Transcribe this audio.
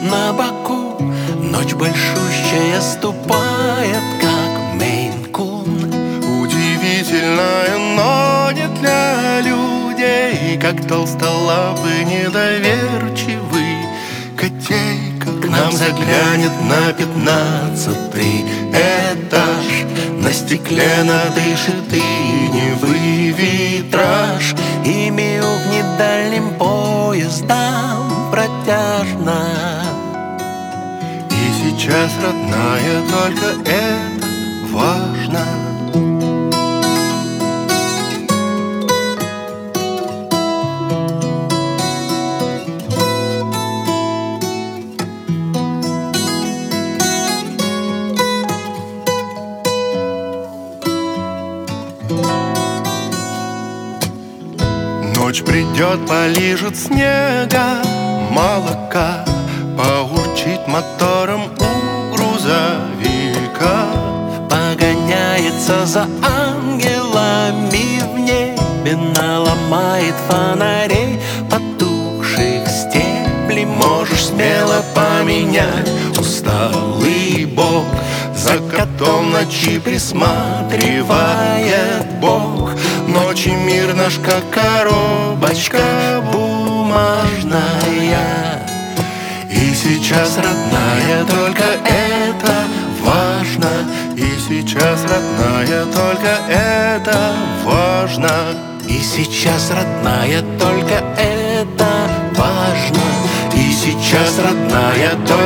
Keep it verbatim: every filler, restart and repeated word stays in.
на боку. Ночь большущая ступает, как Мейн-кун. Удивительная, но не для людей, как толстолапый недоверчивый котейка к нам заглянет на пятнадцатый этаж. На стекле надышит иневый витраж, и мяукнет дальним поездам протяжно. И сейчас, родная, только это важно. Ночь придет, полижет снега, молока, поурчит мотором у грузовика. Погоняется за ангелами в небе, наломает фонарей потухших стеблей. Можешь смело поменять усталый бок, за котом ночи присматривает Бог. Ночи мир наш, как коробочка бумажная. И сейчас, родная, только это важно. И сейчас, родная, только это важно. И сейчас, родная, только это важно. И сейчас, родная, только